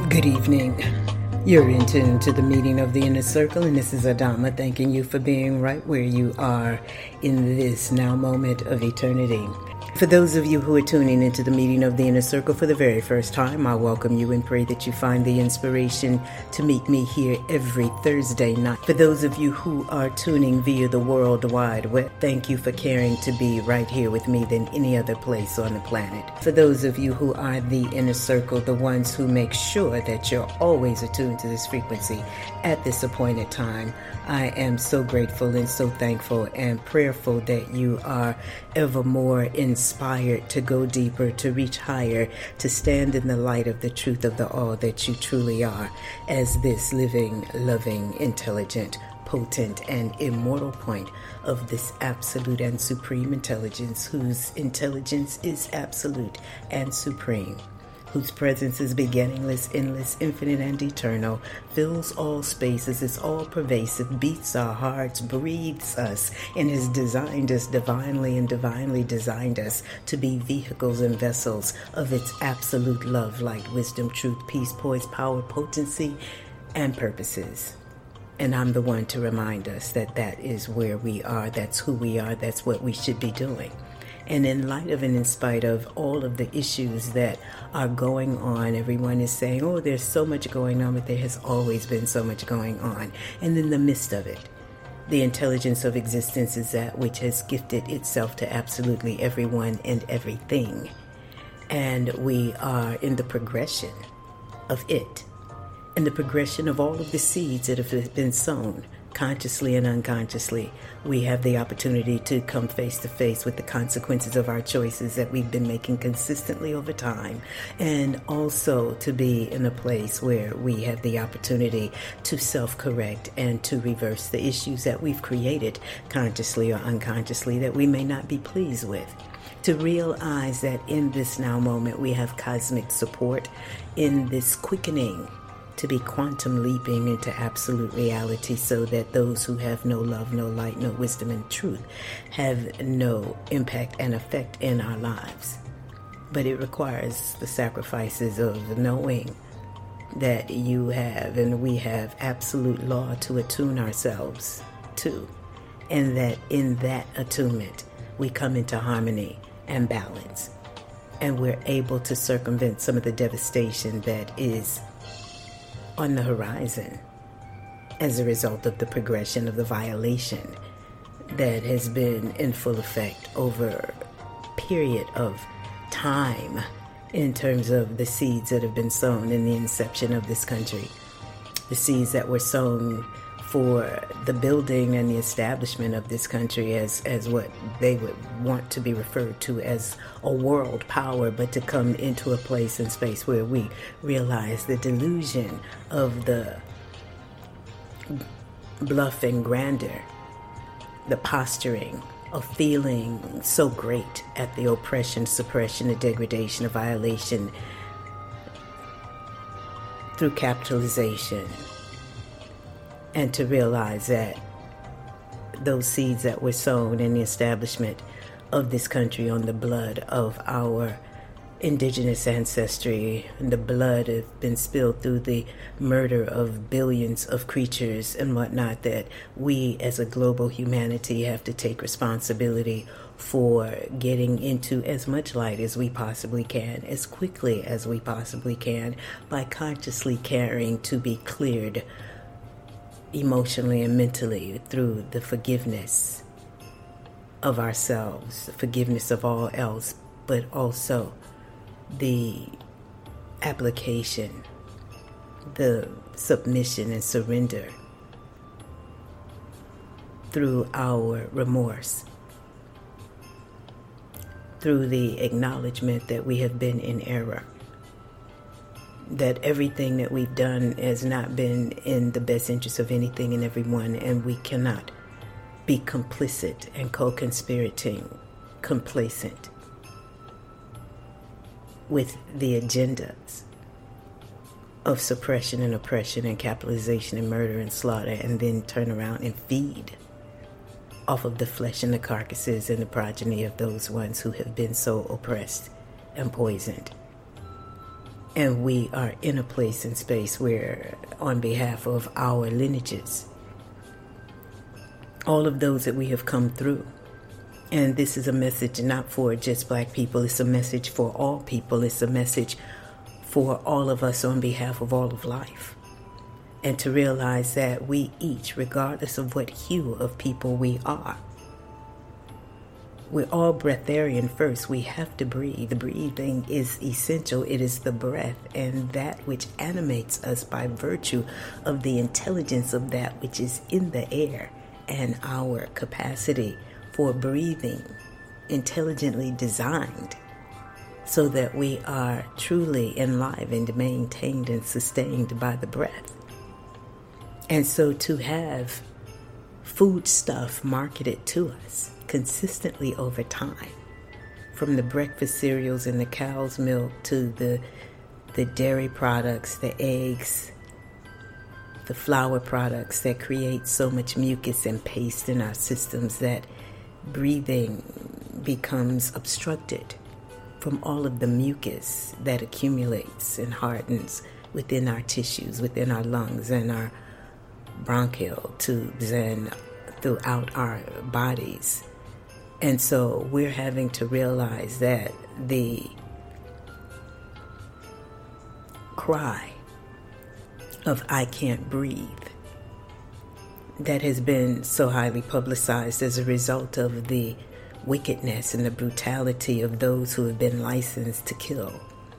Good evening. You're in tune to the meeting of the Inner Circle, and this is Adama thanking you for being right where you are in this now moment of eternity. For those of you who are tuning into the meeting of the Inner Circle for the very first time, I welcome you and pray that you find the inspiration to meet me here every Thursday night. For those of you who are tuning via the World Wide Web, thank you for caring to be right here with me than any other place on the planet. For those of you who are the Inner Circle, the ones who make sure that you're always attuned to this frequency at this appointed time, I am so grateful and so thankful and prayerful that you are ever more inspired to go deeper, to reach higher, to stand in the light of the truth of the all that you truly are as this living, loving, intelligent, potent, and immortal point of this absolute and supreme intelligence, whose intelligence is absolute and supreme, whose presence is beginningless, endless, infinite, and eternal, fills all spaces, is all pervasive, beats our hearts, breathes us, and has designed us divinely and divinely designed us to be vehicles and vessels of its absolute love, light, wisdom, truth, peace, poise, power, potency, and purposes. And I'm the one to remind us that that is where we are, that's who we are, that's what we should be doing. And in light of and in spite of all of the issues that are going on, everyone is saying, oh, there's so much going on, but there has always been so much going on. And in the midst of it, the intelligence of existence is that which has gifted itself to absolutely everyone and everything. And we are in the progression of it, and the progression of all of the seeds that have been sown. Consciously and unconsciously, we have the opportunity to come face to face with the consequences of our choices that we've been making consistently over time, and also to be in a place where we have the opportunity to self-correct and to reverse the issues that we've created consciously or unconsciously that we may not be pleased with. To realize that in this now moment we have cosmic support in this quickening to be quantum leaping into absolute reality, so that those who have no love, no light, no wisdom and truth have no impact and effect in our lives. But it requires the sacrifices of knowing that you have and we have absolute law to attune ourselves to, and that in that attunement we come into harmony and balance, and we're able to circumvent some of the devastation that is on the horizon as a result of the progression of the violation that has been in full effect over a period of time in terms of the seeds that have been sown in the inception of this country, the seeds that were sown for the building and the establishment of this country as what they would want to be referred to as a world power, but to come into a place and space where we realize the delusion of the bluff and grandeur, the posturing of feeling so great at the oppression, suppression, the degradation, the violation through capitalization. And to realize that those seeds that were sown in the establishment of this country on the blood of our indigenous ancestry, and the blood has been spilled through the murder of billions of creatures and whatnot, that we as a global humanity have to take responsibility for getting into as much light as we possibly can, as quickly as we possibly can, by consciously caring to be cleared emotionally and mentally through the forgiveness of ourselves, the forgiveness of all else, but also the application, the submission and surrender through our remorse, through the acknowledgement that we have been in error, that everything that we've done has not been in the best interest of anything and everyone, and we cannot be complicit and co-conspirating, complacent with the agendas of suppression and oppression and capitalization and murder and slaughter, and then turn around and feed off of the flesh and the carcasses and the progeny of those ones who have been so oppressed and poisoned. And we are in a place and space where, on behalf of our lineages, all of those that we have come through, and this is a message not for just Black people, it's a message for all people, it's a message for all of us on behalf of all of life. And to realize that we each, regardless of what hue of people we are, we're all breatharian first. We have to breathe. Breathing is essential. It is the breath and that which animates us by virtue of the intelligence of that which is in the air, and our capacity for breathing intelligently designed so that we are truly enlivened, maintained, and sustained by the breath. And so to have food stuff marketed to us consistently over time, from the breakfast cereals and the cow's milk to the dairy products, the eggs, the flour products that create so much mucus and paste in our systems that breathing becomes obstructed from all of the mucus that accumulates and hardens within our tissues, within our lungs and our bronchial tubes and throughout our bodies. And so we're having to realize that the cry of "I can't breathe" that has been so highly publicized as a result of the wickedness and the brutality of those who have been licensed to kill,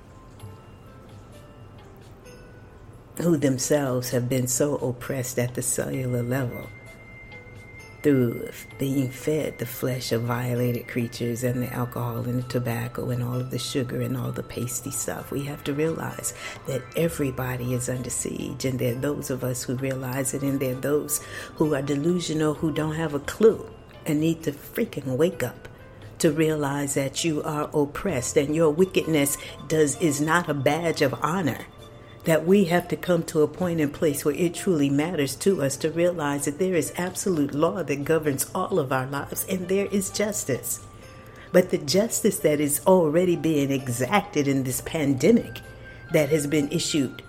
who themselves have been so oppressed at the cellular level through being fed the flesh of violated creatures and the alcohol and the tobacco and all of the sugar and all the pasty stuff. We have to realize that everybody is under siege, and there are those of us who realize it, and there are those who are delusional, who don't have a clue and need to freaking wake up to realize that you are oppressed and your wickedness is not a badge of honor. That we have to come to a point and place where it truly matters to us to realize that there is absolute law that governs all of our lives, and there is justice. But the justice that is already being exacted in this pandemic that has been issued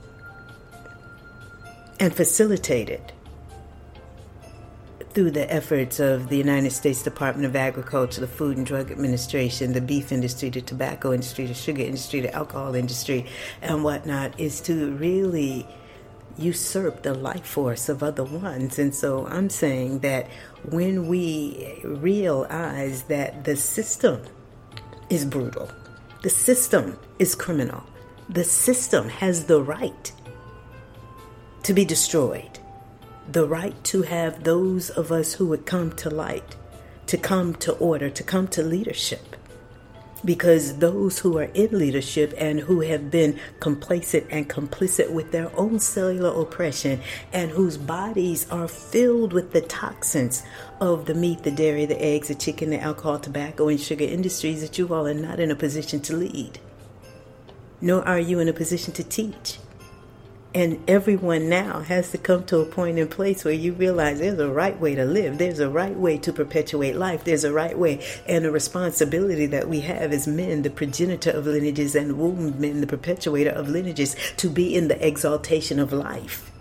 and facilitated through the efforts of the United States Department of Agriculture, the Food and Drug Administration, the beef industry, the tobacco industry, the sugar industry, the alcohol industry, and whatnot, is to really usurp the life force of other ones. And so I'm saying that when we realize that the system is brutal, the system is criminal, the system has the right to be destroyed, the right to have those of us who would come to light, to come to order, to come to leadership. Because those who are in leadership and who have been complacent and complicit with their own cellular oppression, and whose bodies are filled with the toxins of the meat, the dairy, the eggs, the chicken, the alcohol, tobacco, and sugar industries, that you all are not in a position to lead, nor are you in a position to teach. And everyone now has to come to a point in place where you realize there's a right way to live. There's a right way to perpetuate life. There's a right way and a responsibility that we have as men, the progenitor of lineages, and womb men, the perpetuator of lineages, to be in the exaltation of life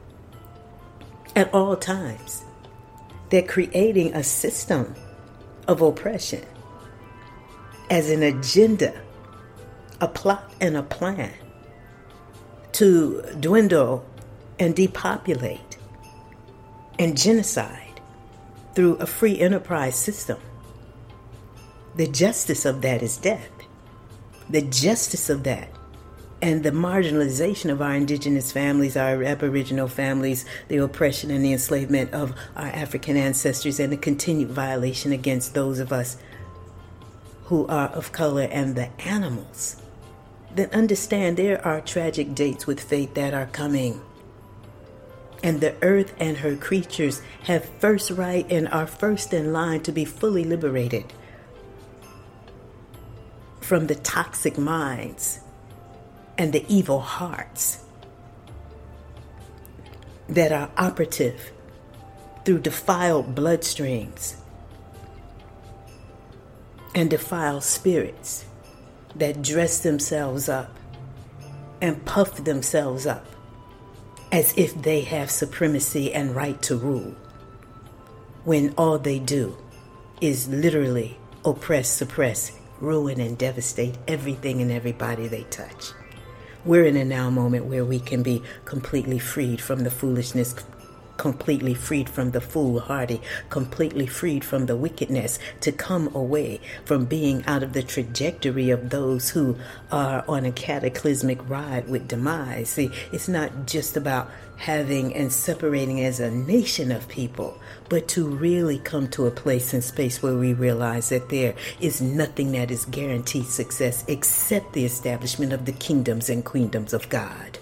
at all times. They're creating a system of oppression as an agenda, a plot and a plan to dwindle and depopulate and genocide through a free enterprise system. The justice of that is death. The justice of that and the marginalization of our indigenous families, our Aboriginal families, the oppression and the enslavement of our African ancestors, and the continued violation against those of us who are of color and the animals. Then understand there are tragic dates with fate that are coming. And the earth and her creatures have first right and are first in line to be fully liberated from the toxic minds and the evil hearts that are operative through defiled bloodstreams and defiled spirits that dress themselves up and puff themselves up as if they have supremacy and right to rule, when all they do is literally oppress, suppress, ruin, and devastate everything and everybody they touch. We're in a now moment where we can be completely freed from the foolishness, completely freed from the foolhardy, completely freed from the wickedness, to come away from being out of the trajectory of those who are on a cataclysmic ride with demise. See, it's not just about having and separating as a nation of people, but to really come to a place and space where we realize that there is nothing that is guaranteed success except the establishment of the kingdoms and queendoms of God.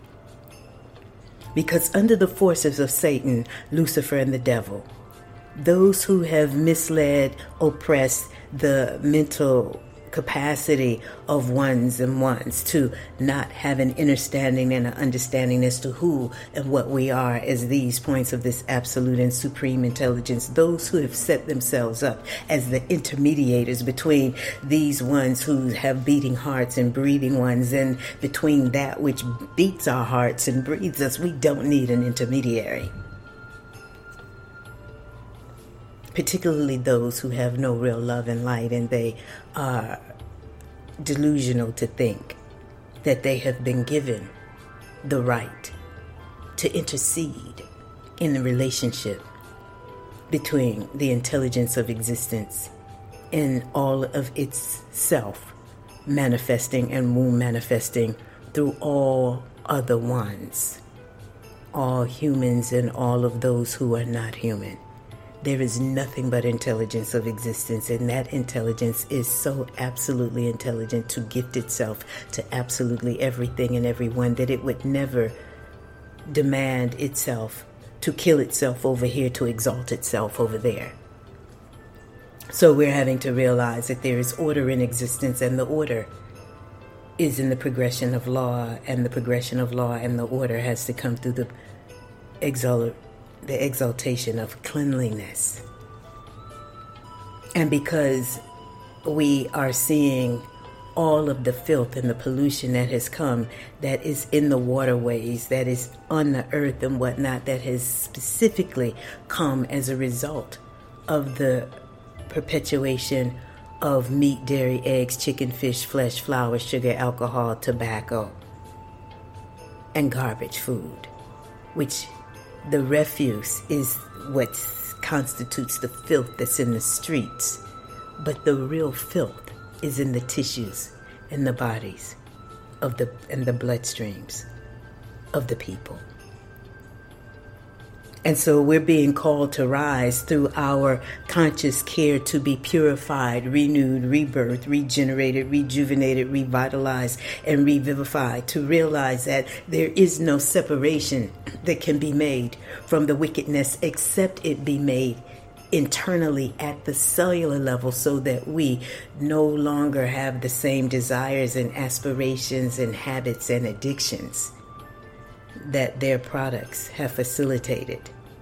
Because under the forces of Satan, Lucifer, and the devil, those who have misled, oppressed the mental capacity of ones to not have an understanding and an understanding as to who and what we are as these points of this absolute and supreme intelligence, those who have set themselves up as the intermediators between these ones who have beating hearts and breathing ones, and between that which beats our hearts and breathes us. We don't need an intermediary. Particularly those who have no real love and light, and they are delusional to think that they have been given the right to intercede in the relationship between the intelligence of existence and all of its self manifesting and womb manifesting through all other ones, all humans and all of those who are not human. There is nothing but intelligence of existence, and that intelligence is so absolutely intelligent to gift itself to absolutely everything and everyone that it would never demand itself to kill itself over here to exalt itself over there. So we're having to realize that there is order in existence, and the order is in the progression of law, and the progression of law and the order has to come through the exaltation of cleanliness. And because we are seeing all of the filth and the pollution that has come, that is in the waterways, that is on the earth and whatnot, that has specifically come as a result of the perpetuation of meat, dairy, eggs, chicken, fish, flesh, flour, sugar, alcohol, tobacco, and garbage food, which the refuse is what constitutes the filth that's in the streets. But the real filth is in the tissues and the bodies of the bloodstreams of the people. And so we're being called to rise through our conscious care to be purified, renewed, rebirthed, regenerated, rejuvenated, revitalized, and revivified, to realize that there is no separation that can be made from the wickedness except it be made internally at the cellular level, so that we no longer have the same desires and aspirations and habits and addictions that their products have facilitated.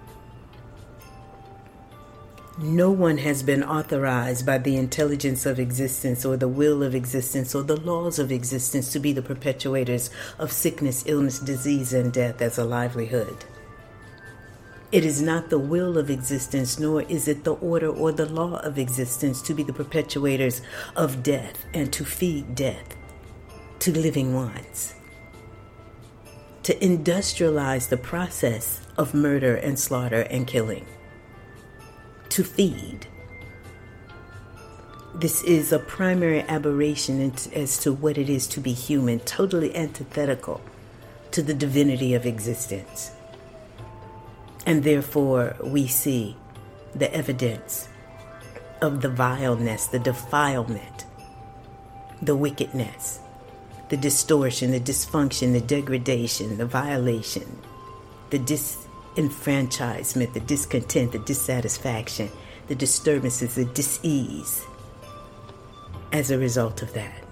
No one has been authorized by the intelligence of existence or the will of existence or the laws of existence to be the perpetuators of sickness, illness, disease, and death as a livelihood. It is not the will of existence, nor is it the order or the law of existence to be the perpetuators of death and to feed death to living ones. To industrialize the process of murder and slaughter and killing. To feed. This is a primary aberration as to what it is to be human, totally antithetical to the divinity of existence. And therefore we see the evidence of the vileness, the defilement, the wickedness, the distortion, the dysfunction, the degradation, the violation, the disenfranchisement, the discontent, the dissatisfaction, the disturbances, the dis-ease as a result of that.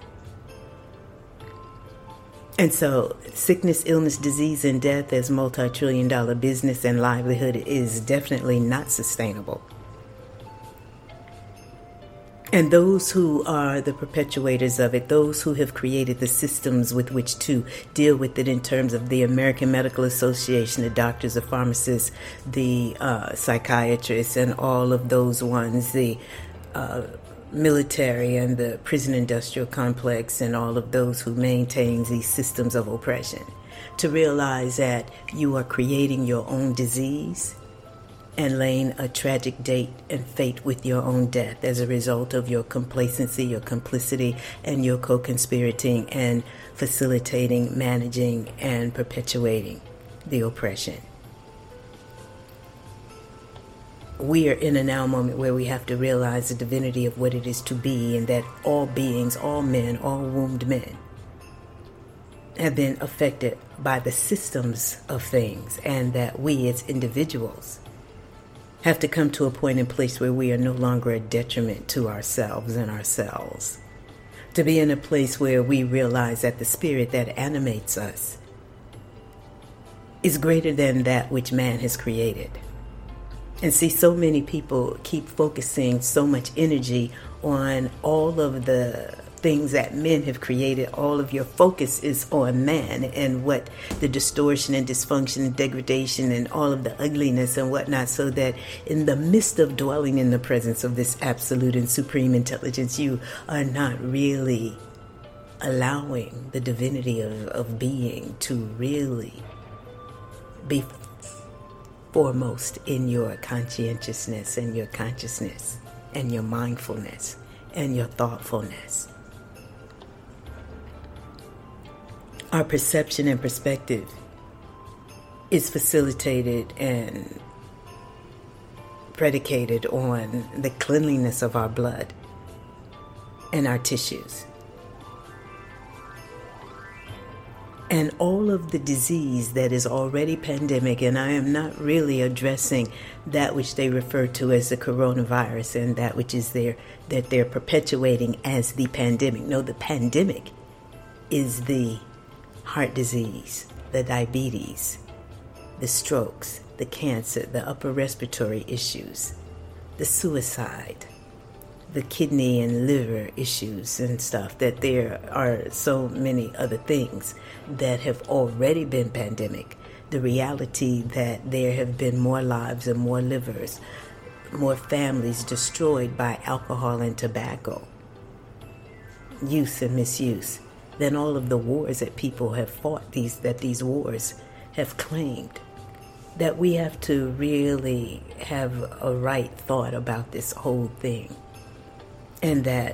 And so sickness, illness, disease, and death as multi-trillion-dollar business and livelihood is definitely not sustainable. And those who are the perpetuators of it, those who have created the systems with which to deal with it in terms of the American Medical Association, the doctors, the pharmacists, the psychiatrists, and all of those ones, the military and the prison industrial complex, and all of those who maintain these systems of oppression, to realize that you are creating your own disease and laying a tragic date and fate with your own death as a result of your complacency, your complicity, and your co-conspirating and facilitating, managing, and perpetuating the oppression. We are in a now moment where we have to realize the divinity of what it is to be, and that all beings, all men, all wombed men have been affected by the systems of things, and that we as individuals have to come to a point and place where we are no longer a detriment to ourselves and ourselves. To be in a place where we realize that the spirit that animates us is greater than that which man has created. And see, so many people keep focusing so much energy on all of the things that men have created. All of your focus is on man and what the distortion and dysfunction and degradation and all of the ugliness and whatnot, so that in the midst of dwelling in the presence of this absolute and supreme intelligence, you are not really allowing the divinity of being to really be foremost in your conscientiousness and your consciousness and your mindfulness and your thoughtfulness. Our perception and perspective is facilitated and predicated on the cleanliness of our blood and our tissues. And all of the disease that is already pandemic, and I am not really addressing that which they refer to as the coronavirus and that which is there that they're perpetuating as the pandemic. No, the pandemic is the heart disease, the diabetes, the strokes, the cancer, the upper respiratory issues, the suicide, the kidney and liver issues and stuff, that there are so many other things that have already been pandemic. The reality that there have been more lives and more livers, more families destroyed by alcohol and tobacco, use and misuse, than all of the wars that people have fought, that these wars have claimed. That we have to really have a right thought about this whole thing. And that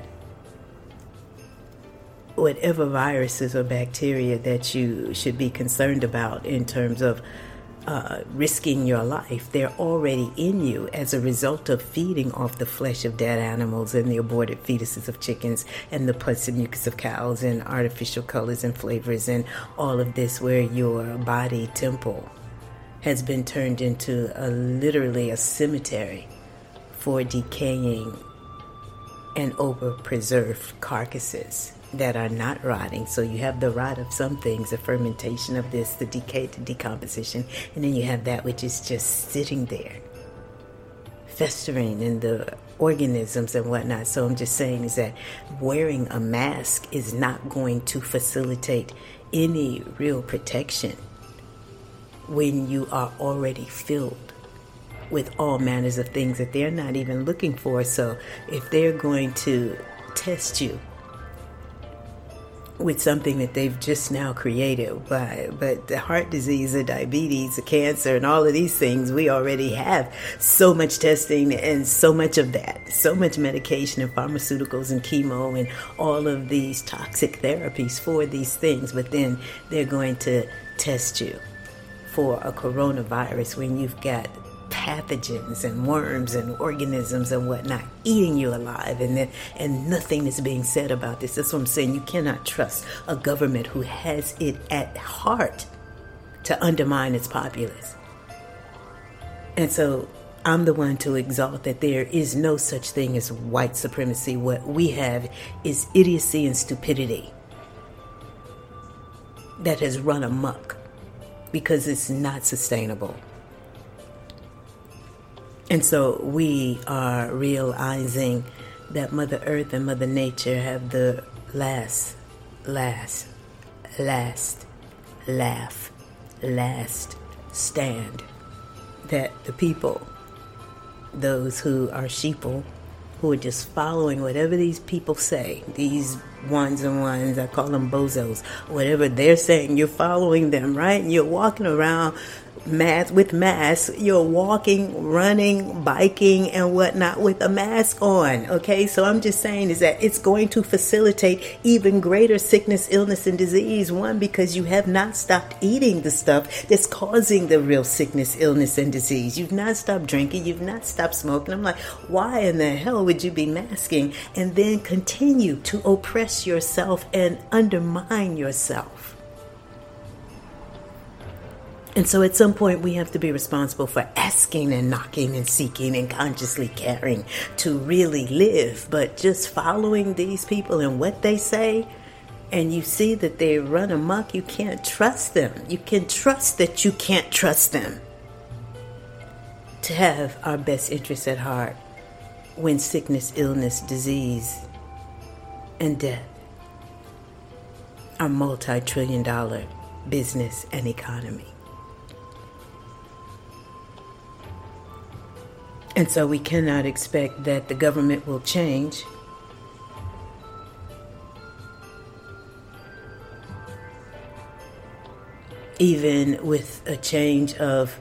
whatever viruses or bacteria that you should be concerned about in terms of risking your life, they're already in you as a result of feeding off the flesh of dead animals and the aborted fetuses of chickens and the pus and mucus of cows and artificial colors and flavors and all of this, where your body temple has been turned into literally a cemetery for decaying and over-preserved carcasses that are not rotting. So you have the rot of some things, the fermentation of this, the decay, the decomposition, and then you have that which is just sitting there, festering in the organisms and whatnot. So I'm just saying is that wearing a mask is not going to facilitate any real protection when you are already filled with all manners of things that they're not even looking for. So if they're going to test you with something that they've just now created, but the heart disease, the diabetes, the cancer, and all of these things, we already have so much testing and so much of that, so much medication and pharmaceuticals and chemo and all of these toxic therapies for these things. But then they're going to test you for a coronavirus when you've got pathogens and worms and organisms and whatnot eating you alive, and nothing is being said about this. That's what I'm saying. You cannot trust a government who has it at heart to undermine its populace. And so I'm the one to exalt that there is no such thing as white supremacy. What we have is idiocy and stupidity that has run amok because it's not sustainable. And so we are realizing that Mother Earth and Mother Nature have the last laugh, last stand. That the people, those who are sheeple, who are just following whatever these people say, these ones, I call them bozos, whatever they're saying, you're following them, right? And you're walking around with masks, you're walking, running, biking, and whatnot with a mask on, okay? So I'm just saying is that it's going to facilitate even greater sickness, illness, and disease. One, because you have not stopped eating the stuff that's causing the real sickness, illness, and disease. You've not stopped drinking. You've not stopped smoking. I'm like, why in the hell would you be masking and then continue to oppress yourself and undermine yourself? And so at some point we have to be responsible for asking and knocking and seeking and consciously caring to really live. But just following these people and what they say, and you see that they run amok, you can't trust them. You can trust that you can't trust them to have our best interests at heart when sickness, illness, disease, and death are multi-trillion-dollar business and economy. And so we cannot expect that the government will change. Even with a change of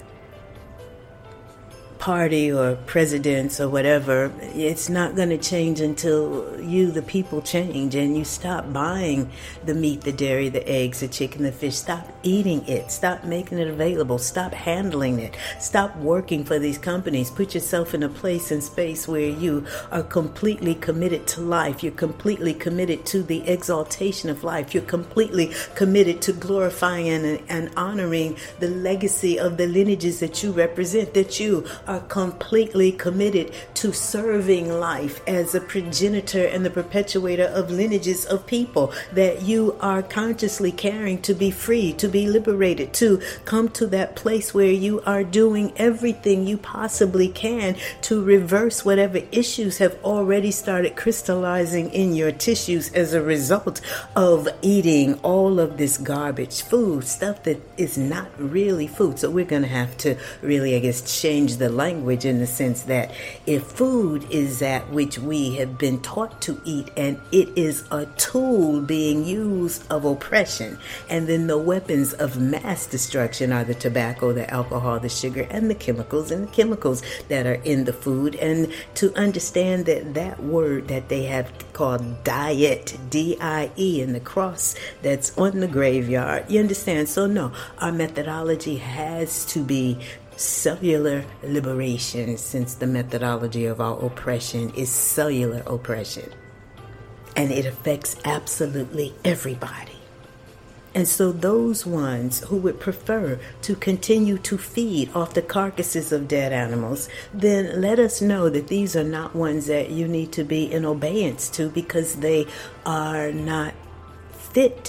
party or presidents or whatever, it's not going to change until you, the people, change and you stop buying the meat, the dairy, the eggs, the chicken, the fish. Stop eating it. Stop making it available. Stop handling it. Stop working for these companies. Put yourself in a place and space where you are completely committed to life. You're completely committed to the exaltation of life. You're completely committed to glorifying and honoring the legacy of the lineages that you represent, that you are completely committed to serving life as a progenitor and the perpetuator of lineages of people, that you are consciously caring to be free, to be liberated, to come to that place where you are doing everything you possibly can to reverse whatever issues have already started crystallizing in your tissues as a result of eating all of this garbage food, stuff that is not really food. So we're going to have to really, change the language in the sense that if food is that which we have been taught to eat and it is a tool being used of oppression, and then the weapons of mass destruction are the tobacco, the alcohol, the sugar, and the chemicals that are in the food, and to understand that that word that they have called diet, D-I-E, and the cross that's on the graveyard, you understand? So no, our methodology has to be cellular liberation, since the methodology of our oppression is cellular oppression, and it affects absolutely everybody. And so those ones who would prefer to continue to feed off the carcasses of dead animals, then let us know that these are not ones that you need to be in obedience to, because they are not fit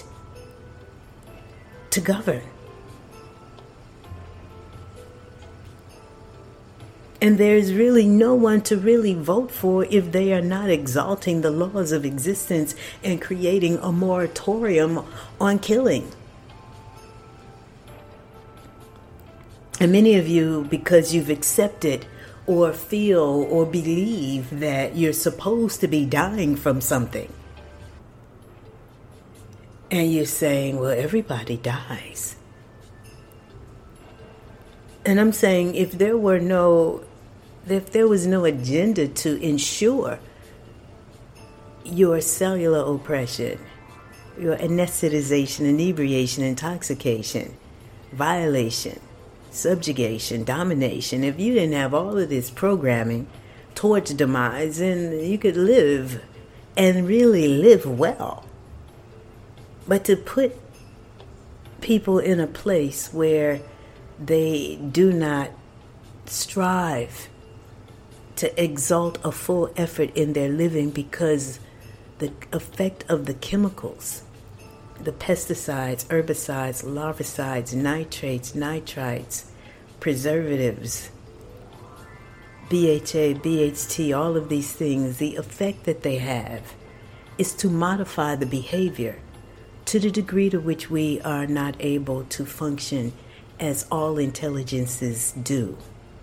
to govern. And there's really no one to really vote for if they are not exalting the laws of existence and creating a moratorium on killing. And many of you, because you've accepted or feel or believe that you're supposed to be dying from something, and you're saying, well, everybody dies. And I'm saying, if there was no agenda to ensure your cellular oppression, your anesthetization, inebriation, intoxication, violation, subjugation, domination, if you didn't have all of this programming towards demise, then you could live and really live well. But to put people in a place where they do not strive to exalt a full effort in their living because the effect of the chemicals, the pesticides, herbicides, larvicides, nitrates, nitrites, preservatives, BHA, BHT, all of these things, the effect that they have is to modify the behavior to the degree to which we are not able to function as all intelligences do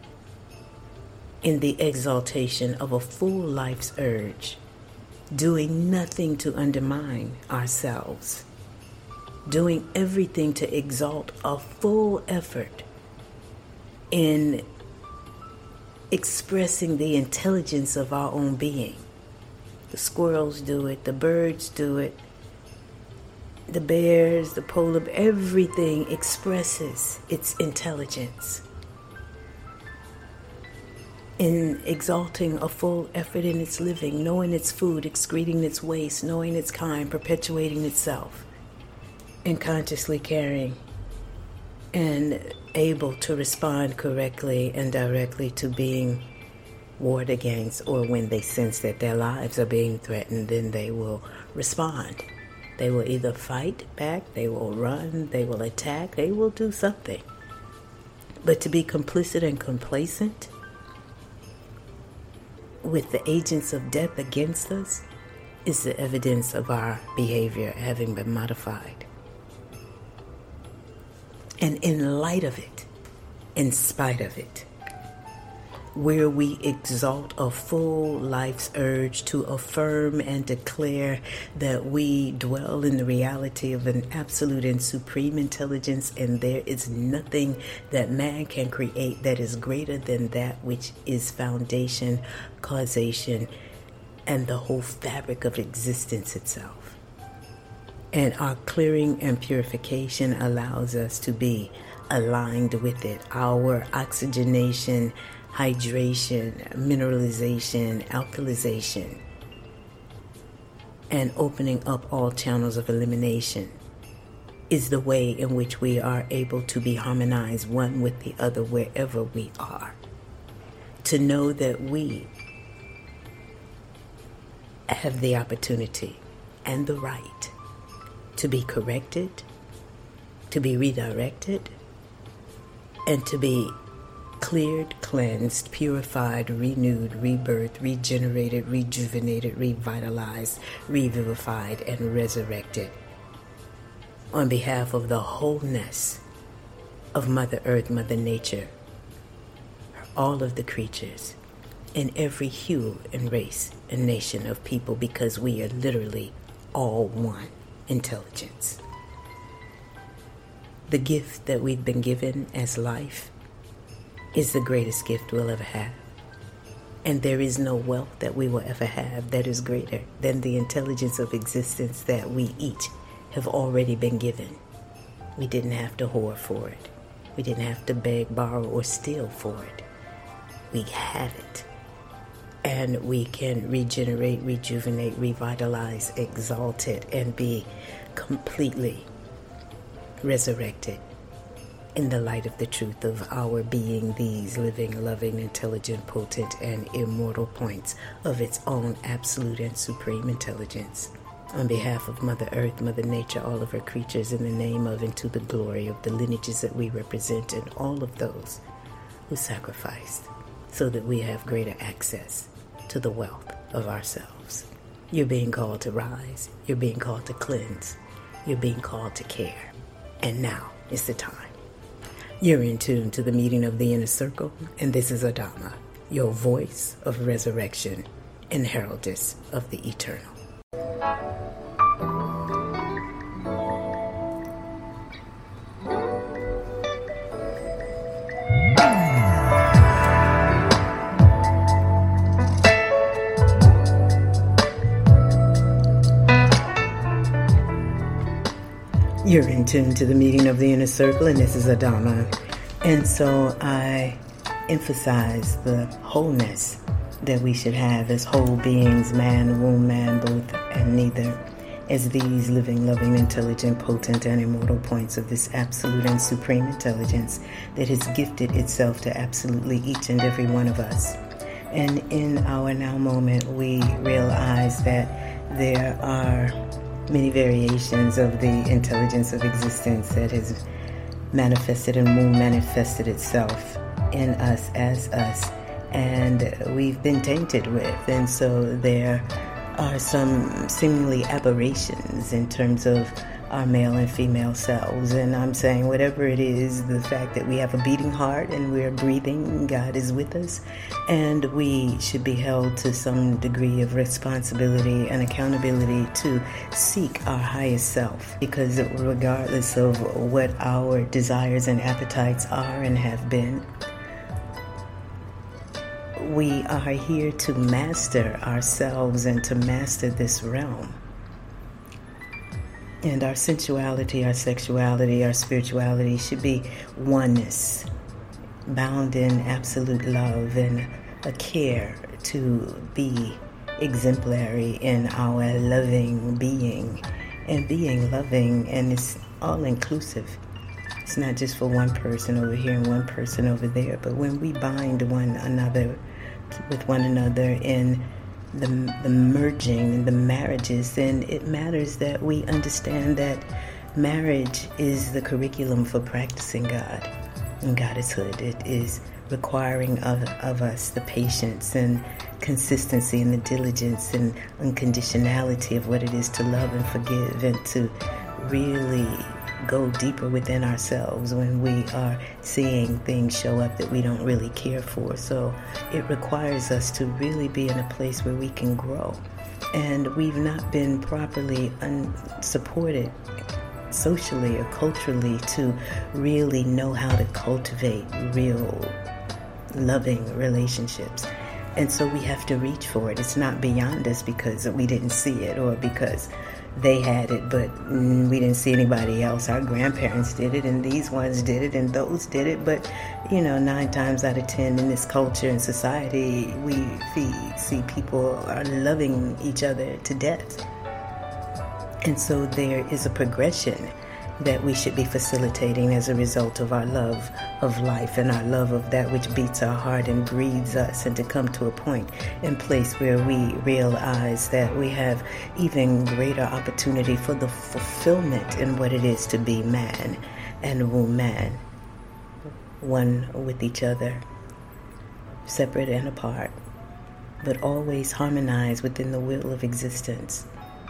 in the exaltation of a full life's urge, doing nothing to undermine ourselves, doing everything to exalt a full effort in expressing the intelligence of our own being. The squirrels do it, the birds do it, the bears, the polar, everything expresses its intelligence in exalting a full effort in its living, knowing its food, excreting its waste, knowing its kind, perpetuating itself, and consciously caring and able to respond correctly and directly to being warred against, or when they sense that their lives are being threatened, then they will respond. They will either fight back, they will run, they will attack, they will do something. But to be complicit and complacent with the agents of death against us is the evidence of our behavior having been modified. And in light of it, in spite of it, where we exalt a full life's urge to affirm and declare that we dwell in the reality of an absolute and supreme intelligence, and there is nothing that man can create that is greater than that which is foundation, causation, and the whole fabric of existence itself. And our clearing and purification allows us to be aligned with it. Our oxygenation, hydration, mineralization, alkalization, and opening up all channels of elimination is the way in which we are able to be harmonized one with the other wherever we are. To know that we have the opportunity and the right to be corrected, to be redirected, and to be cleared, cleansed, purified, renewed, rebirthed, regenerated, rejuvenated, revitalized, revivified, and resurrected on behalf of the wholeness of Mother Earth, Mother Nature, all of the creatures, and every hue and race and nation of people, because we are literally all one intelligence. The gift that we've been given as life is the greatest gift we'll ever have. And there is no wealth that we will ever have that is greater than the intelligence of existence that we each have already been given. We didn't have to hoard for it. We didn't have to beg, borrow, or steal for it. We have it. And we can regenerate, rejuvenate, revitalize, exalt it, and be completely resurrected in the light of the truth of our being these living, loving, intelligent, potent, and immortal points of its own absolute and supreme intelligence. On behalf of Mother Earth, Mother Nature, all of her creatures, in the name of and to the glory of the lineages that we represent, and all of those who sacrificed so that we have greater access to the wealth of ourselves. You're being called to rise. You're being called to cleanse. You're being called to care. And now is the time. You're in tune to the meeting of the inner circle, and this is Adama, your voice of resurrection and heraldess of the eternal. You're in tune to the meeting of the inner circle, and this is Adama. And so I emphasize the wholeness that we should have as whole beings, man, woman, both and neither, as these living, loving, intelligent, potent, and immortal points of this absolute and supreme intelligence that has gifted itself to absolutely each and every one of us. And in our now moment, we realize that there are many variations of the intelligence of existence that has manifested and will manifested itself in us as us and we've been tainted with. And so there are some seemingly aberrations in terms of our male and female selves. And I'm saying whatever it is, the fact that we have a beating heart and we're breathing, God is with us, and we should be held to some degree of responsibility and accountability to seek our highest self, because regardless of what our desires and appetites are and have been, we are here to master ourselves and to master this realm. And our sensuality, our sexuality, our spirituality should be oneness, bound in absolute love and a care to be exemplary in our loving being and being loving. And it's all inclusive. It's not just for one person over here and one person over there, but when we bind one another with one another in the merging and the marriages, then it matters that we understand that marriage is the curriculum for practicing God and goddesshood. It is requiring of us the patience and consistency and the diligence and unconditionality of what it is to love and forgive, and to really go deeper within ourselves when we are seeing things show up that we don't really care for. So it requires us to really be in a place where we can grow. And we've not been properly supported socially or culturally to really know how to cultivate real loving relationships. And so we have to reach for it. It's not beyond us because we didn't see it or because they had it, but we didn't see anybody else. Our grandparents did it, and these ones did it, and those did it. But, 9 times out of 10 in this culture and society, we see people are loving each other to death. And so there is a progression that we should be facilitating as a result of our love of life and our love of that which beats our heart and breathes us, and to come to a point and place where we realize that we have even greater opportunity for the fulfillment in what it is to be man and woman, one with each other, separate and apart, but always harmonized within the will of existence,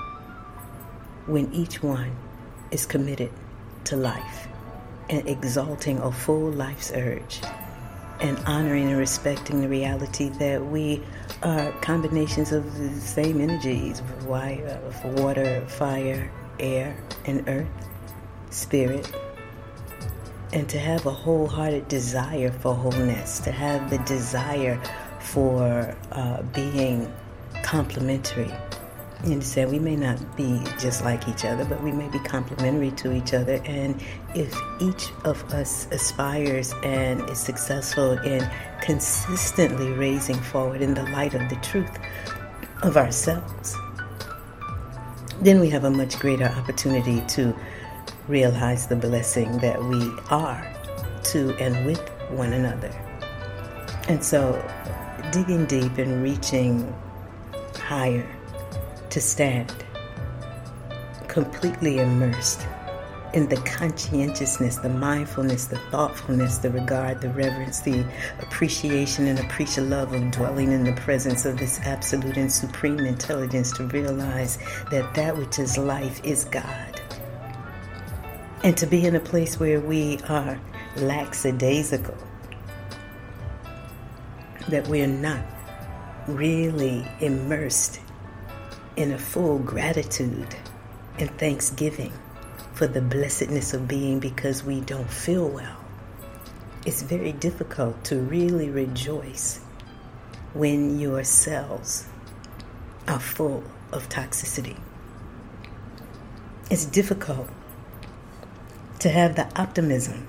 when each one is committed to life and exalting a full life's urge and honoring and respecting the reality that we are combinations of the same energies, water, fire, air, and earth, spirit, and to have a wholehearted desire for wholeness, to have the desire for being complementary. You understand, we may not be just like each other, but we may be complementary to each other. And if each of us aspires and is successful in consistently raising forward in the light of the truth of ourselves, then we have a much greater opportunity to realize the blessing that we are to and with one another. And so digging deep and reaching higher, to stand completely immersed in the conscientiousness, the mindfulness, the thoughtfulness, the regard, the reverence, the appreciation and appreciative love of dwelling in the presence of this absolute and supreme intelligence, to realize that that which is life is God. And to be in a place where we are lackadaisical, that we're not really immersed in a full gratitude and thanksgiving for the blessedness of being because we don't feel well. It's very difficult to really rejoice when your cells are full of toxicity. It's difficult to have the optimism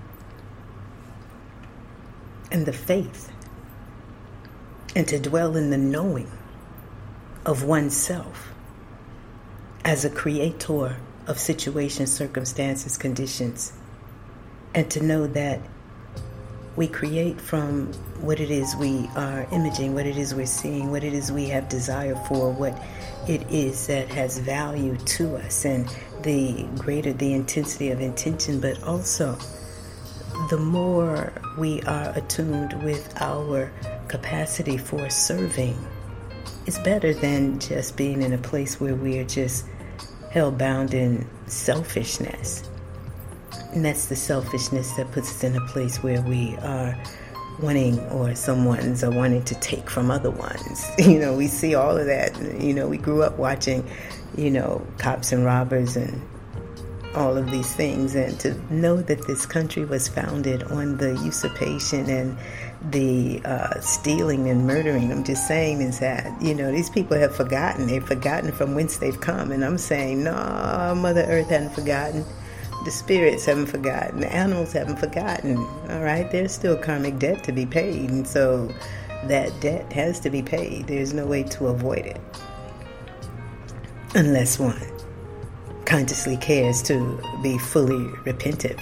and the faith and to dwell in the knowing of oneself as a creator of situations, circumstances, conditions, and to know that we create from what it is we are imaging, what it is we're seeing, what it is we have desire for, what it is that has value to us, and the greater the intensity of intention, but also the more we are attuned with our capacity for serving, it's better than just being in a place where we are just hell-bound in selfishness. And that's the selfishness that puts us in a place where we are wanting, or someone's are wanting to take from other ones. We see all of that. We grew up watching, cops and robbers and all of these things. And to know that this country was founded on the usurpation and the stealing and murdering, I'm just saying is that, these people have forgotten. They've forgotten from whence they've come. And I'm saying, no, Mother Earth hadn't forgotten. The spirits haven't forgotten. The animals haven't forgotten. All right? There's still karmic debt to be paid. And so that debt has to be paid. There's no way to avoid it. Unless one consciously cares to be fully repentive.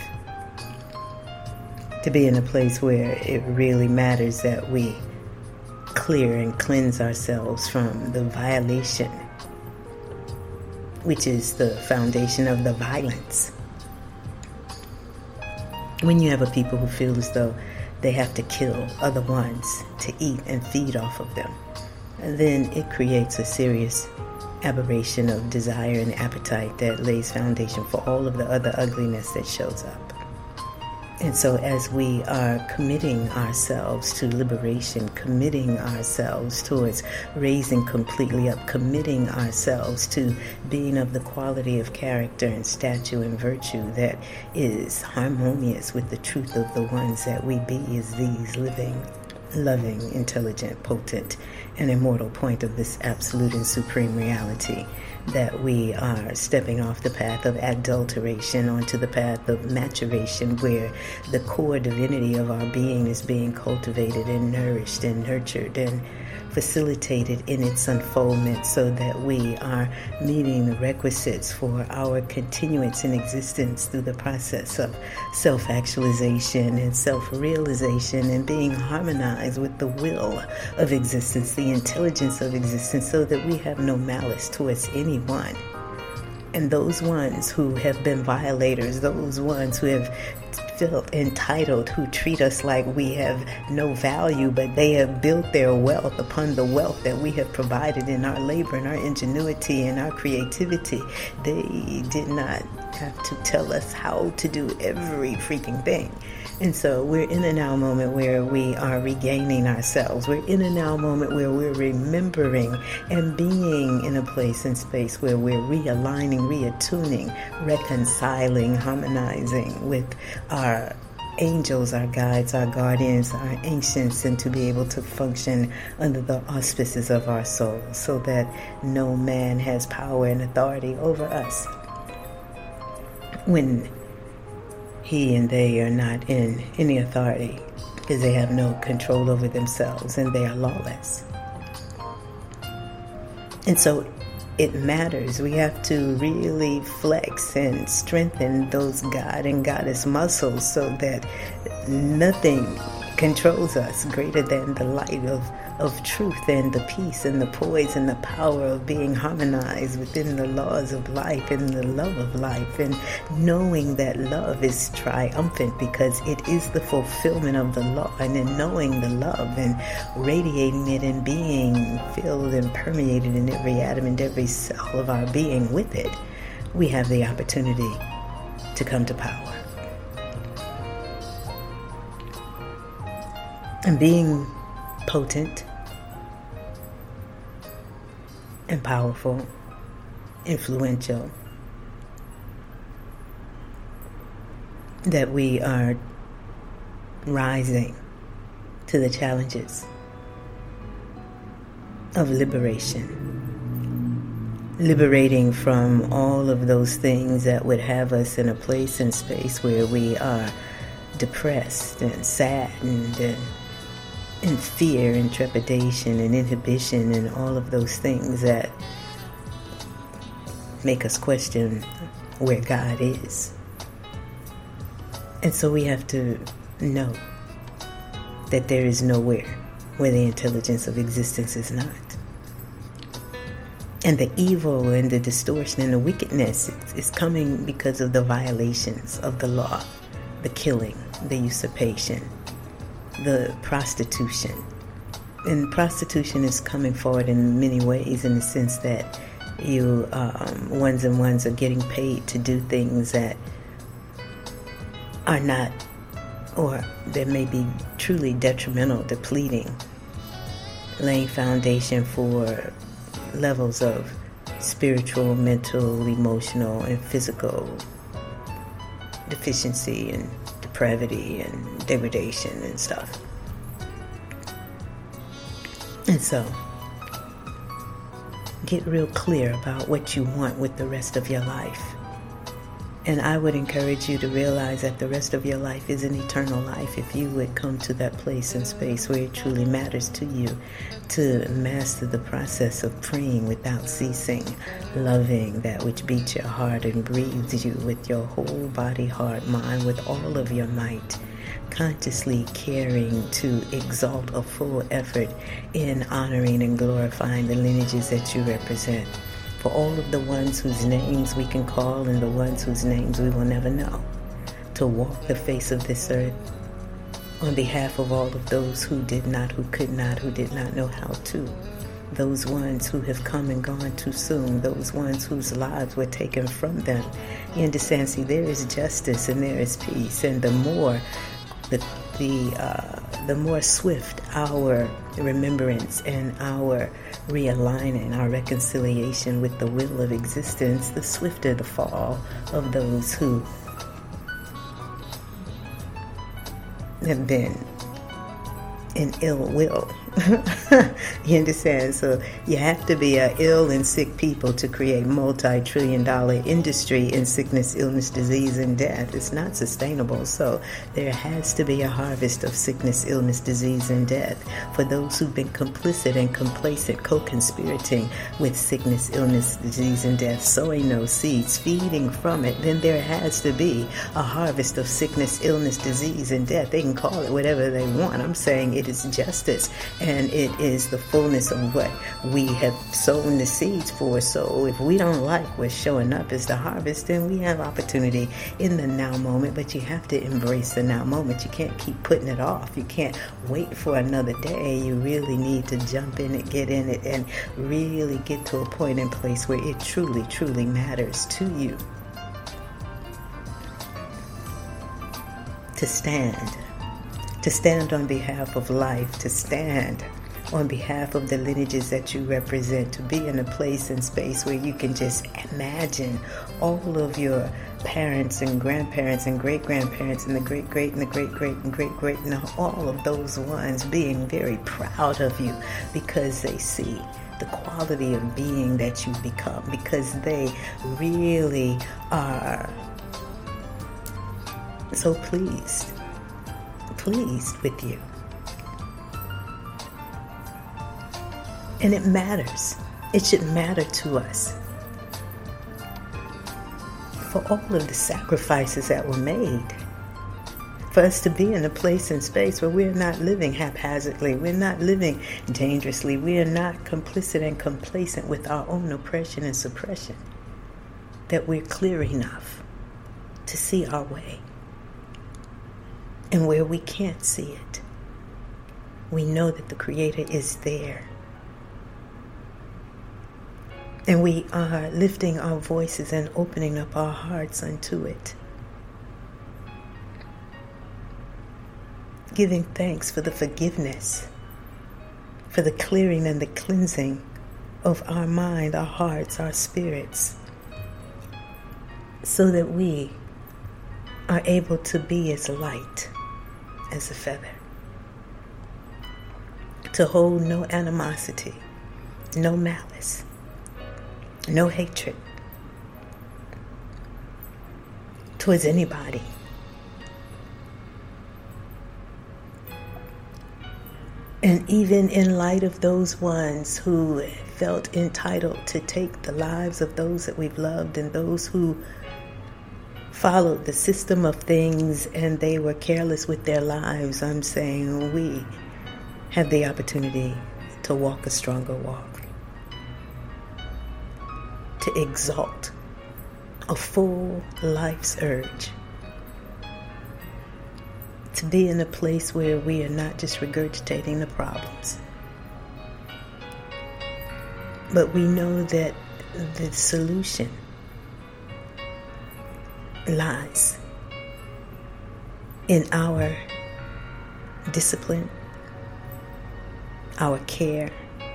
To be in a place where it really matters that we clear and cleanse ourselves from the violation, which is the foundation of the violence. When you have a people who feel as though they have to kill other ones to eat and feed off of them, then it creates a serious aberration of desire and appetite that lays foundation for all of the other ugliness that shows up. And so as we are committing ourselves to liberation, committing ourselves towards raising completely up, committing ourselves to being of the quality of character and stature and virtue that is harmonious with the truth of the ones that we be, is these living, loving, intelligent, potent, and immortal point of this absolute and supreme reality, that we are stepping off the path of adulteration onto the path of maturation, where the core divinity of our being is being cultivated and nourished and nurtured and facilitated in its unfoldment, so that we are meeting the requisites for our continuance in existence through the process of self-actualization and self-realization, and being harmonized with the will of existence, the intelligence of existence, so that we have no malice towards anyone. And those ones who have been violators, those ones who have felt entitled, who treat us like we have no value, but they have built their wealth upon the wealth that we have provided in our labor and our ingenuity and our creativity. They did not have to tell us how to do every freaking thing. And so we're in a now moment where we are regaining ourselves. We're in a now moment where we're remembering and being in a place and space where we're realigning, reattuning, reconciling, harmonizing with our angels, our guides, our guardians, our ancients, and to be able to function under the auspices of our soul, so that no man has power and authority over us when he and they are not in any authority, because they have no control over themselves and they are lawless. And so it matters. We have to really flex and strengthen those God and Goddess muscles, so that nothing controls us greater than the light of truth and the peace and the poise and the power of being harmonized within the laws of life and the love of life, and knowing that love is triumphant because it is the fulfillment of the law, and in knowing the love and radiating it and being filled and permeated in every atom and every cell of our being with it, we have the opportunity to come to power. And being potent and powerful, influential, that we are rising to the challenges of liberation, liberating from all of those things that would have us in a place and space where we are depressed and saddened and in fear and trepidation and inhibition and all of those things that make us question where God is. And so we have to know that there is nowhere where the intelligence of existence is not. And the evil and the distortion and the wickedness is coming because of the violations of the law, the killing, the usurpation, the prostitution. And prostitution is coming forward in many ways, in the sense that you ones and ones are getting paid to do things that are not, or that may be truly detrimental, depleting, laying foundation for levels of spiritual, mental, emotional, and physical deficiency and depravity and degradation and stuff. And so, get real clear about what you want with the rest of your life. And I would encourage you to realize that the rest of your life is an eternal life if you would come to that place and space where it truly matters to you to master the process of praying without ceasing, loving that which beats your heart and breathes you with your whole body, heart, mind, with all of your might, consciously caring to exalt a full effort in honoring and glorifying the lineages that you represent. For all of the ones whose names we can call and the ones whose names we will never know, to walk the face of this earth on behalf of all of those who did not, who could not, who did not know how to, those ones who have come and gone too soon, those ones whose lives were taken from them. You understand? See, there is justice and there is peace, and the more the more swift our remembrance and our realigning, our reconciliation with the will of existence, the swifter the fall of those who have been in ill will. You understand? So you have to be a ill and sick people to create multi-trillion-dollar industry in sickness, illness, disease, and death. It's not sustainable. So there has to be a harvest of sickness, illness, disease, and death for those who've been complicit and complacent, co-conspirating with sickness, illness, disease, and death, sowing those seeds, feeding from it. Then there has to be a harvest of sickness, illness, disease, and death. They can call it whatever they want. I'm saying it is justice. And it is the fullness of what we have sown the seeds for. So if we don't like what's showing up as the harvest, then we have opportunity in the now moment. But you have to embrace the now moment. You can't keep putting it off. You can't wait for another day. You really need to jump in it, get in it, and really get to a point and place where it truly, truly matters to you. To stand on behalf of life, to stand on behalf of the lineages that you represent, to be in a place and space where you can just imagine all of your parents and grandparents and great-grandparents and the great-great and the great-great and great-great and all of those ones being very proud of you because they see the quality of being that you become, because they really are so pleased with you. And it matters. It should matter to us. For all of the sacrifices that were made, for us to be in a place and space where we're not living haphazardly, we're not living dangerously, we are not complicit and complacent with our own oppression and suppression, that we're clear enough to see our way. And where we can't see it, we know that the Creator is there. And we are lifting our voices and opening up our hearts unto it. Giving thanks for the forgiveness, for the clearing and the cleansing of our mind, our hearts, our spirits, so that we are able to be as light as a feather, to hold no animosity, no malice, no hatred towards anybody. And even in light of those ones who felt entitled to take the lives of those that we've loved and those who followed the system of things and they were careless with their lives, I'm saying we have the opportunity to walk a stronger walk, to exalt a full life's urge, to be in a place where we are not just regurgitating the problems, but we know that the solution lies in our discipline, our care,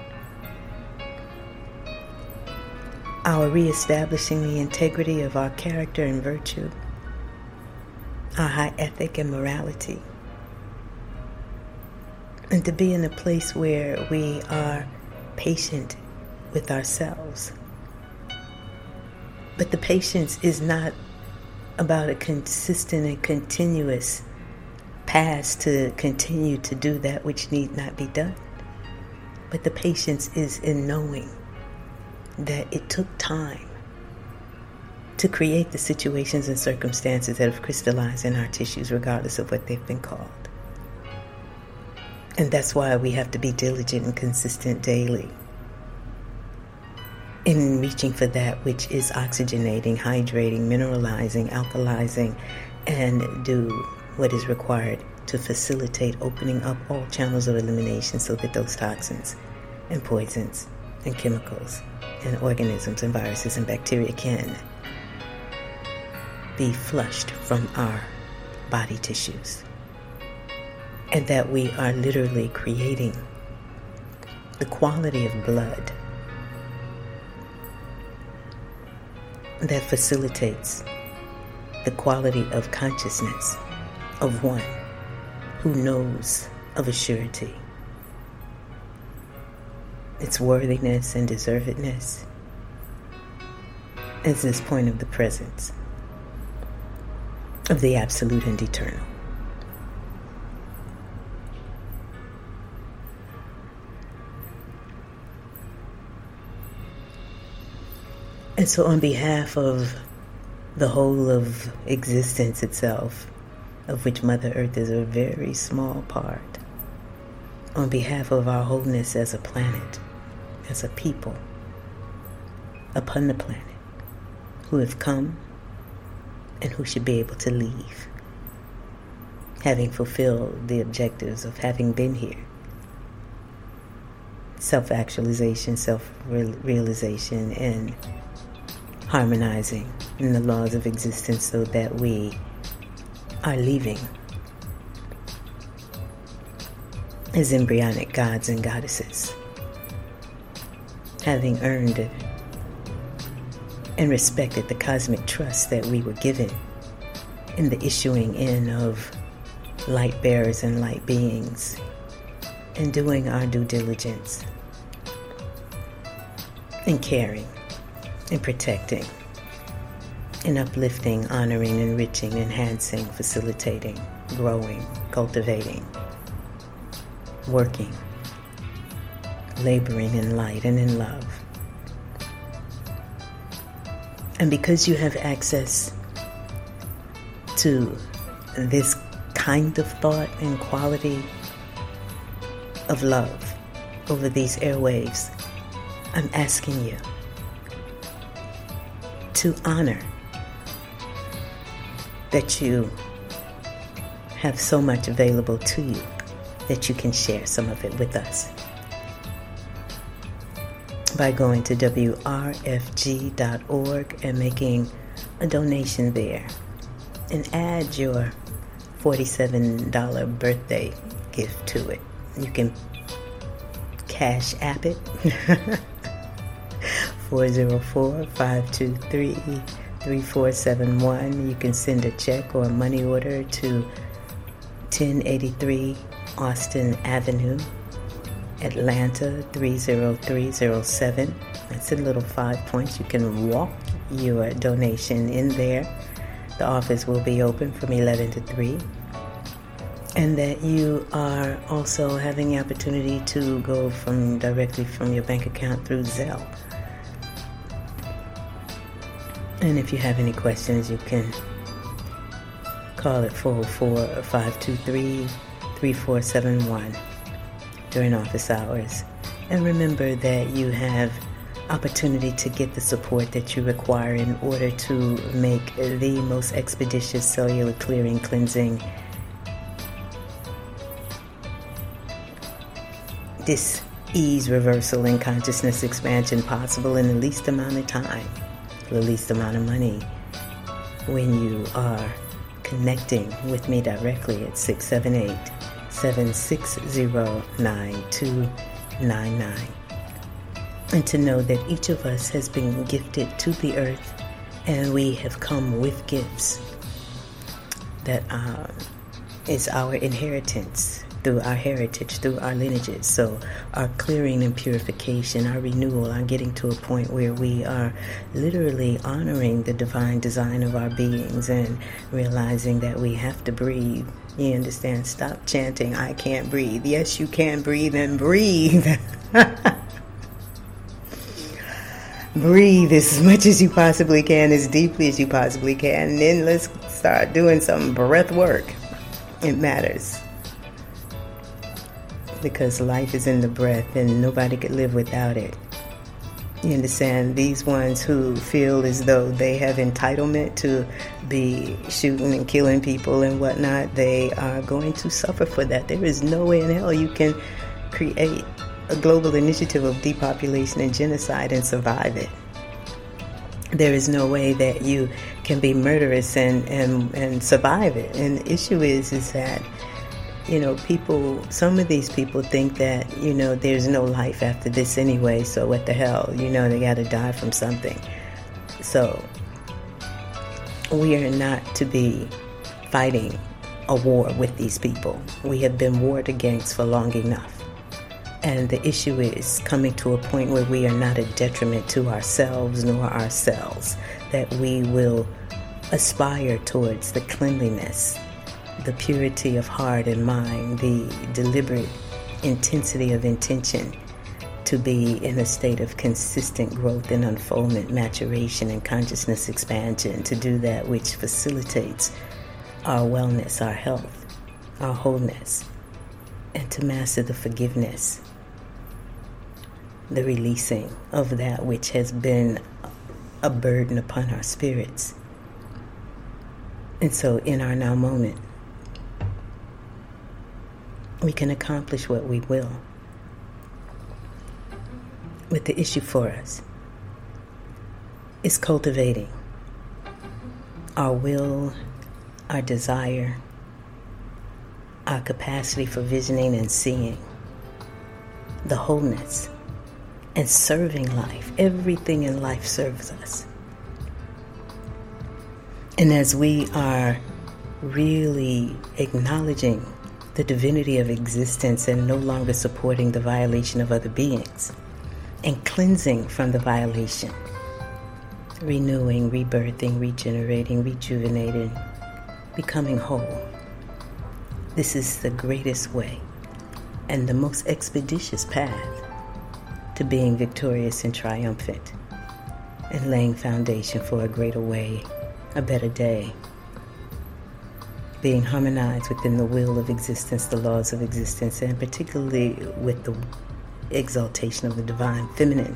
our reestablishing the integrity of our character and virtue, our high ethic and morality, and to be in a place where we are patient with ourselves. But the patience is not about a consistent and continuous past to continue to do that which need not be done. But the patience is in knowing that it took time to create the situations and circumstances that have crystallized in our tissues, regardless of what they've been called. And that's why we have to be diligent and consistent daily in reaching for that which is oxygenating, hydrating, mineralizing, alkalizing, and do what is required to facilitate opening up all channels of elimination so that those toxins and poisons and chemicals and organisms and viruses and bacteria can be flushed from our body tissues. And that we are literally creating the quality of blood that facilitates the quality of consciousness of one who knows of a surety its worthiness and deservedness as this point of the presence of the absolute and eternal. And so on behalf of the whole of existence itself, of which Mother Earth is a very small part, on behalf of our wholeness as a planet, as a people upon the planet, who have come and who should be able to leave, having fulfilled the objectives of having been here. Self-actualization, self-realization, and harmonizing in the laws of existence so that we are leaving as embryonic gods and goddesses, having earned and respected the cosmic trust that we were given in the issuing in of light bearers and light beings, and doing our due diligence in caring and protecting and uplifting, honoring, enriching, enhancing, facilitating, growing, cultivating, working, laboring in light and in love. And because you have access to this kind of thought and quality of love over these airwaves, I'm asking you to honor that you have so much available to you that you can share some of it with us by going to wrfg.org and making a donation there, and add your $47 birthday gift to it. You can Cash App it 404-523-3471. You can send a check or a money order to 1083 Austin Avenue, Atlanta 30307. That's a little 5 points. You can walk your donation in there. The office will be open from 11 to 3. And that you are also having the opportunity to go directly from your bank account through Zelle. And if you have any questions, you can call at 404-523-3471 during office hours. And remember that you have opportunity to get the support that you require in order to make the most expeditious cellular clearing, cleansing, dis-ease reversal and consciousness expansion possible in the least amount of time, the least amount of money, when you are connecting with me directly at 678-760-9299. And to know that each of us has been gifted to the earth, and we have come with gifts that is our inheritance through our heritage, through our lineages. So our clearing and purification, our renewal, our getting to a point where we are literally honoring the divine design of our beings and realizing that we have to breathe. You understand? Stop chanting, I can't breathe. Yes, you can breathe, and breathe. Breathe as much as you possibly can, as deeply as you possibly can, and then let's start doing some breath work. It matters. Because life is in the breath and nobody could live without it. You understand? These ones who feel as though they have entitlement to be shooting and killing people and whatnot, they are going to suffer for that. There is no way in hell you can create a global initiative of depopulation and genocide and survive it. There is no way that you can be murderous and survive it. And the issue is that, some of these people think that, there's no life after this anyway, so what the hell, they got to die from something. So we are not to be fighting a war with these people. We have been warred against for long enough. And the issue is coming to a point where we are not a detriment to ourselves nor ourselves, that we will aspire towards the cleanliness, the purity of heart and mind, the deliberate intensity of intention to be in a state of consistent growth and unfoldment, maturation and consciousness expansion, to do that which facilitates our wellness, our health, our wholeness, and to master the forgiveness, the releasing of that which has been a burden upon our spirits. And so in our now moment, we can accomplish what we will. But the issue for us is cultivating our will, our desire, our capacity for visioning and seeing, the wholeness, and serving life. Everything in life serves us. And as we are really acknowledging the divinity of existence and no longer supporting the violation of other beings, and cleansing from the violation, renewing, rebirthing, regenerating, rejuvenating, becoming whole. This is the greatest way and the most expeditious path to being victorious and triumphant and laying foundation for a greater way, a better day, being harmonized within the will of existence, the laws of existence, and particularly with the exaltation of the divine feminine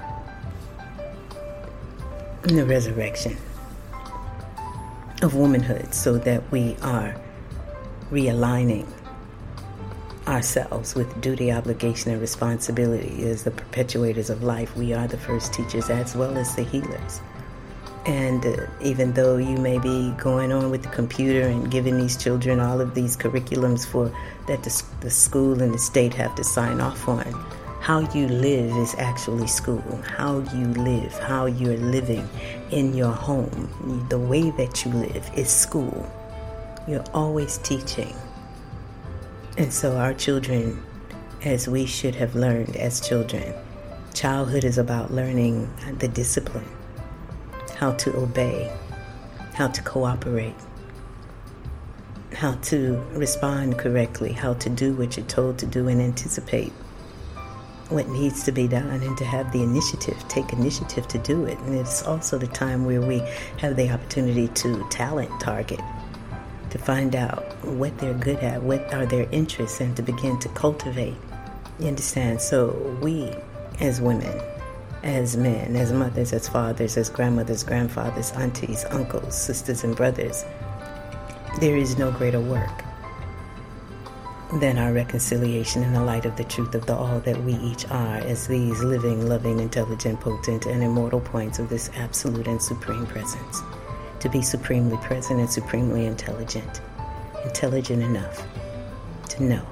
and the resurrection of womanhood, so that we are realigning ourselves with duty, obligation, and responsibility. As the perpetuators of life, we are the first teachers as well as the healers. And even though you may be going on with the computer and giving these children all of these curriculums that the school and the state have to sign off on, how you live is actually school. How you live, how you're living in your home, the way that you live is school. You're always teaching. And so our children, as we should have learned as children, childhood is about learning the discipline, how to obey, how to cooperate, how to respond correctly, how to do what you're told to do and anticipate what needs to be done, and to have the initiative, take initiative to do it. And it's also the time where we have the opportunity to talent target, to find out what they're good at, what are their interests, and to begin to cultivate. You understand? So we, as women, as men, as mothers, as fathers, as grandmothers, grandfathers, aunties, uncles, sisters, and brothers, there is no greater work than our reconciliation in the light of the truth of the all that we each are as these living, loving, intelligent, potent, and immortal points of this absolute and supreme presence. To be supremely present and supremely intelligent. Intelligent enough to know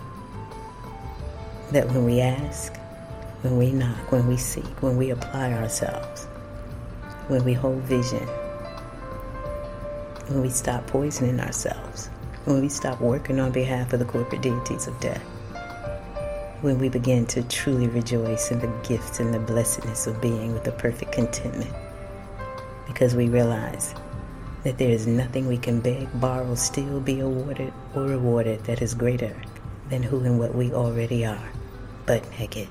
that when we ask, when we knock, when we seek, when we apply ourselves, when we hold vision, when we stop poisoning ourselves, when we stop working on behalf of the corporate deities of death, when we begin to truly rejoice in the gifts and the blessedness of being with a perfect contentment, because we realize that there is nothing we can beg, borrow, steal, be awarded, or rewarded that is greater than who and what we already are, but naked.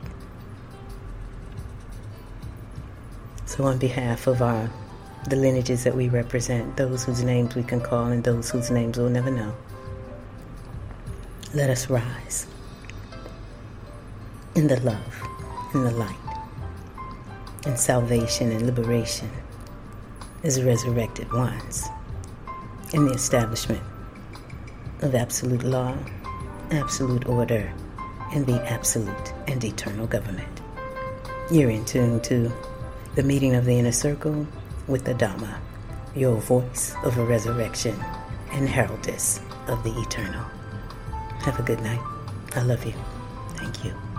So on behalf of the lineages that we represent, those whose names we can call and those whose names we'll never know, let us rise in the love, in the light, in salvation and liberation as resurrected ones, in the establishment of absolute law, absolute order, and the absolute and eternal government. You're in tune to the meeting of the inner circle with the Dhamma, your voice of a resurrection and heraldess of the eternal. Have a good night. I love you. Thank you.